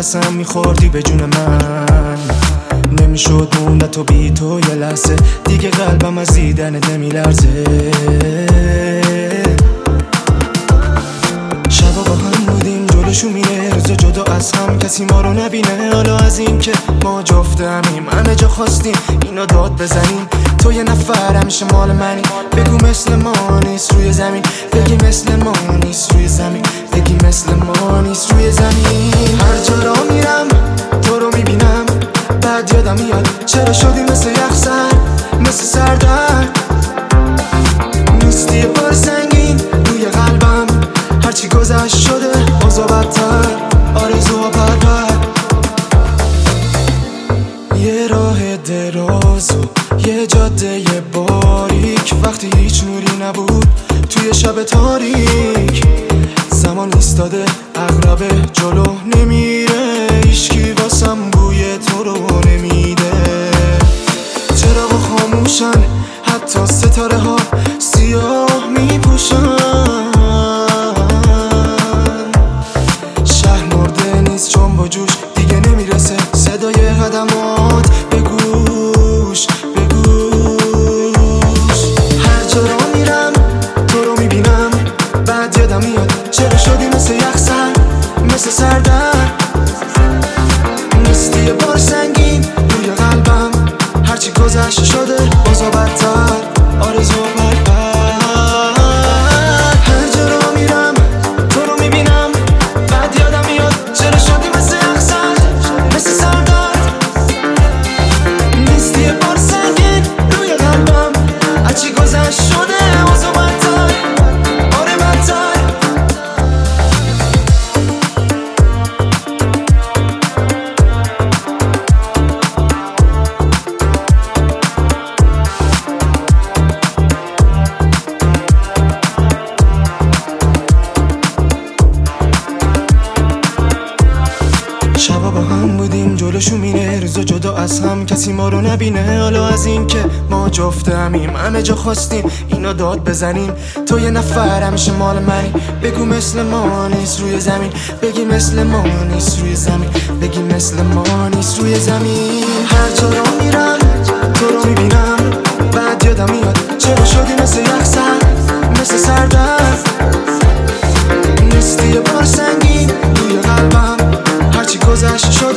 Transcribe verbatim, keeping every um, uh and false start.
قسم میخوردی به جون من، نمیشد موند تو بی تو یه لحظه دیگه، قلبم از دیدنت نمیلرزه. شبا با هم بودیم جلوشو میره، روزا جدا از هم کسی ما رو نبینه. حالا از این که ما جفت همیم همه جا خواستیم اینو داد بزنیم، تو یه نفر همیشه مال منی. بگو مثل ما نیست روی زمین، بگی مثل ما نیست روی زمین، بگی مثل ما نیست روی زمین. هر جا را میرم تو رو میبینم، بعد یادم میاد چرا شدی مثل یخزر، مثل سردرد. نیستی یه بار سنگین روی قلبم، هرچی گذشت شده اوضاع بدتر، آرزوها پرپر. یه راه دراز و یه جاده باریک، وقتی هیچ نوری نبود توی شب تاریک. زمان ایستاده عقربه جلو نمیره، هیچکی واسم بوی تو رو نمیده. چراغ خاموشن حتی ستاره ها سیاه میپوشن، شهر مرده نیست چون با جوش دیگه نمیرسه صدای قدمات به گوش به گوش. هر جا را میرم تو رو میبینم، بعد یادم میاد چرا شدی مثل یخزر، مثل سردرد. نیستی یه بار سنگین روی قلبم، هرچی گذشت شده اوضاع بدتر، آرزو پرپر. هر جا را میرم تو رو میبینم، بعد یادم میاد چرا شدی مثل یخزر، مثل سردرد. نیستی یه بار سنگین روی قلبم، هرچی گذشت شده اوضاع بدتر، آره بدتر. شبا با هم بودیم جلوشو میره، روزا جدا از هم کسی ما رو نبینه. حالا از این که ما جفت همیم همه جا خواستیم اینو داد بزنیم، تو یه نفر همیشه مال منی. بگو مثل ما نیست روی زمین، بگی مثل ما نیست روی زمین، بگی مثل ما نیست روی زمین. هر جا را میرم تو رو میبینم، بعد یادم میاد چرا شدی مثل یخزر، مثل سردرد. نیستی یه بار سنگین روی قلبم، هرچی گذشت شد